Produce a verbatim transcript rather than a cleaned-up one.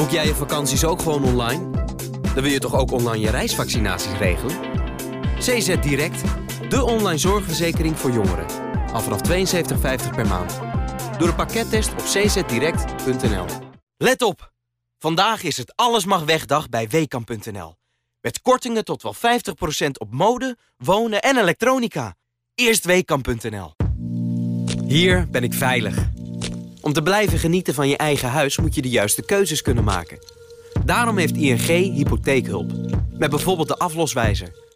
Boek jij je vakanties ook gewoon online? Dan wil je toch ook online je reisvaccinaties regelen? C Z Direct, de online zorgverzekering voor jongeren. Al vanaf tweeënzeventig vijftig per maand. Doe de pakkettest op c z direct punt n l. Let op! Vandaag is het Alles mag wegdag bij Weekamp punt n l. Met kortingen tot wel vijftig procent op mode, wonen en elektronica. Eerst Weekamp punt n l. Hier ben ik veilig. Om te blijven genieten van je eigen huis moet je de juiste keuzes kunnen maken. Daarom heeft I N G hypotheekhulp. Met bijvoorbeeld de afloswijzer.